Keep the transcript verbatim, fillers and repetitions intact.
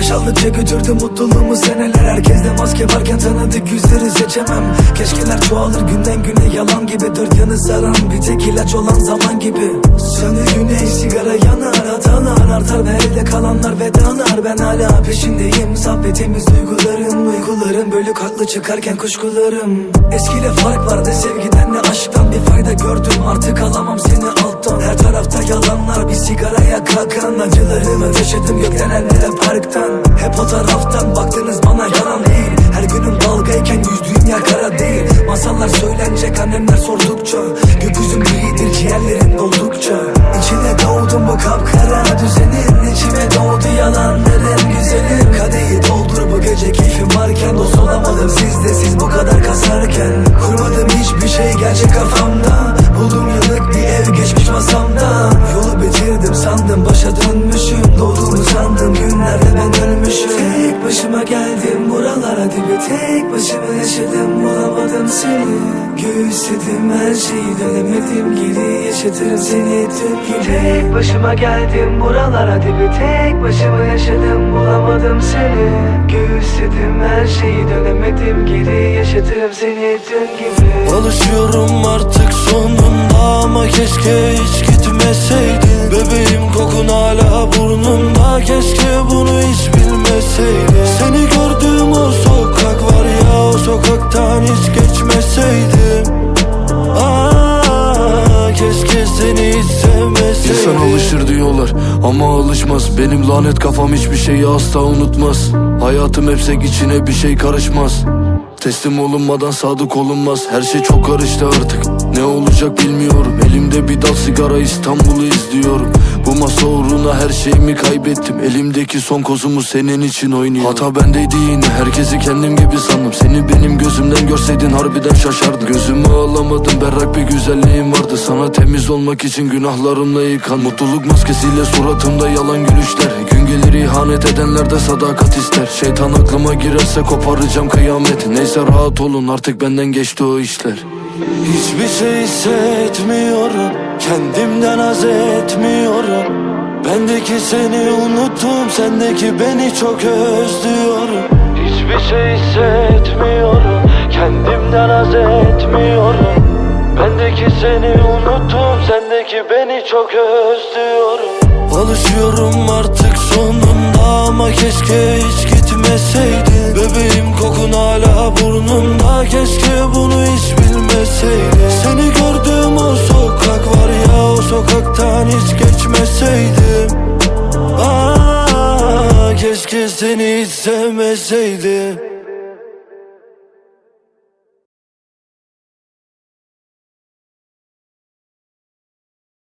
Çaldıkça götürdü mutluluğumu seneler. Herkeste maske varken tanıdık yüzleri seçemem. Keşkeler çoğalır günden güne yalan gibi. Dört yanı saran bir tek ilaç olan zaman gibi. Sönü güney sigara yanar, hatalar artar ve elde kalanlar vedalar. Ben hala peşindeyim sohbetimiz, duygularım Duygularım bölük haklı çıkarken kuşkularım. Eskiyle fark vardı sevgiden ne aşktan, bir fayda gördüm artık alamam seni alttan. Her tarafta yalanlar, bir sigaraya kalkan acılarımı taşıdım gökten ellere parktan. Hep o taraftan baktınız bana yalan değil. Her günüm dalgayken yüzdüğüm yer kara değil. Masallar söylenecek annemler sordukça. Gökyüzüm gridir ciğerlerim doldukça. İçine doğdum bu kapkara düzenin. İçime doğdu yalanların güzelim. Kadehi doldur bu gece keyfim varken. Dost olamadım sizde siz bu kadar kasarken. Kurmadım hiçbir şey gerçek kafamda. Buldum yıllık bir ev geçmiş masamda. Yolu bitirdim sandım başa dönmüşüm. Doğduğumu sandım günlerde ben ölmüşüm. Tek başıma geldim buralara dibi. Tek başıma yaşadım bulamadım seni. Göğüsledim her şeyi dönemedim geri. Yaşatırım seni tüm gibi. Tek başıma geldim buralara dibi. Tek başıma yaşadım bulamadım seni. Göğüsledim her şeyi dönemedim geri. Yaşatırım seni tüm gibi. Alışıyorum artık sonunda ama keşke hiç gitmeseydin. Bebeğim kokun hala burnumda, keşke bunu hiç bilmeseydin. Seni gördüğüm o sokak var ya, o sokaktan hiç geçmeseydim. Aa, keşke seni hiç sevmeseydim. İnsan alışır diyorlar ama alışmaz. Benim lanet kafam hiçbir şeyi asla unutmaz. Hayatım hep sek, içine bir şey karışmaz. Teslim olunmadan sadık olunmaz. Her şey çok karıştı artık, ne olacak bilmiyorum. Elimde bir dal sigara, İstanbul'u izliyorum. Bu masa uğruna her şeyimi kaybettim. Elimdeki son kozumu senin için oynuyorum. Hata bendeydi yine, herkesi kendim gibi sandım. Seni benim gözümden görseydin harbiden şaşardım. Gözümü alamadım, berrak bir güzelliğim vardı. Sana temiz olmak için günahlarımla yıkan. Mutluluk maskesiyle suratımda yalan gülüşler. Gün gelir ihanet edenler de sadakat ister. Şeytan aklıma girerse koparacağım kıyamet. Neyse rahat olun artık benden geçti o işler. Hiçbir şey hissetmiyorum, kendimden haz etmiyorum. Bendeki seni unuttum, sendeki beni çok özlüyorum. Hiçbir şey hissetmiyorum, kendimden haz etmiyorum. Bendeki seni unuttum, sendeki beni çok özlüyorum. Alışıyorum artık sonunda ama keşke hiç gitmeseydin. Bebeğim kokun hala burnumda, keşke bunu hiç bilmeseydin. Seni gördüğüm o sokak var ya, o sokaktan hiç geçmeseydim. Aa, keşke seni hiç sevmeseydim.